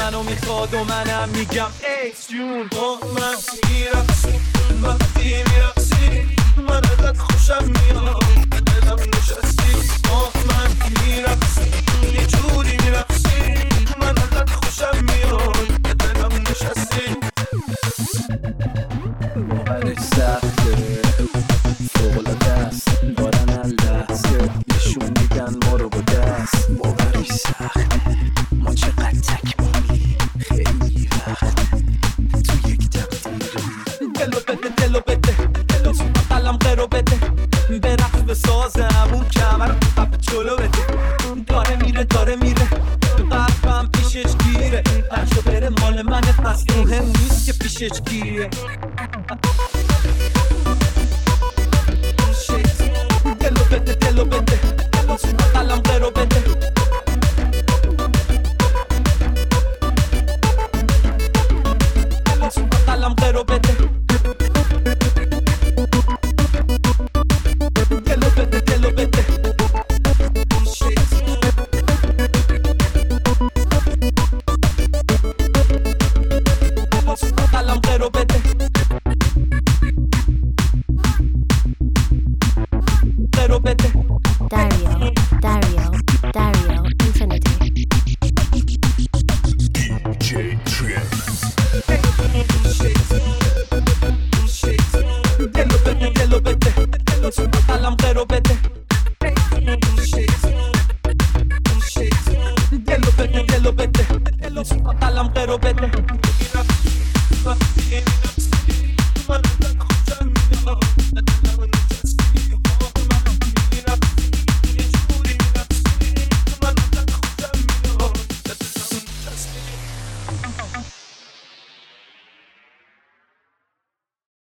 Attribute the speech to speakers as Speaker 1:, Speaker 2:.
Speaker 1: منو میخواد و منم میگم ایس جون با من میرقصی وقتی میرقصی من ازت خوشم میاد دلم نشستی با من میرقصی یه جوری میرقصی من ازت خوشم میاد دلم نشستی
Speaker 2: باورش سخته فوق‌العاده است دارن هر لحظه نشون میدن ما رو با دست باورش سخته ما چقدر تکمیلی خیلی وقت تو یک تقدیری
Speaker 1: دلو بده تو قلم قرو بده برقص بسازم اون کمر رو قبل جلو بده داره میره قلبم پیشش گیره هرشو بره مال منه پس مهم نیست که پیشش گیره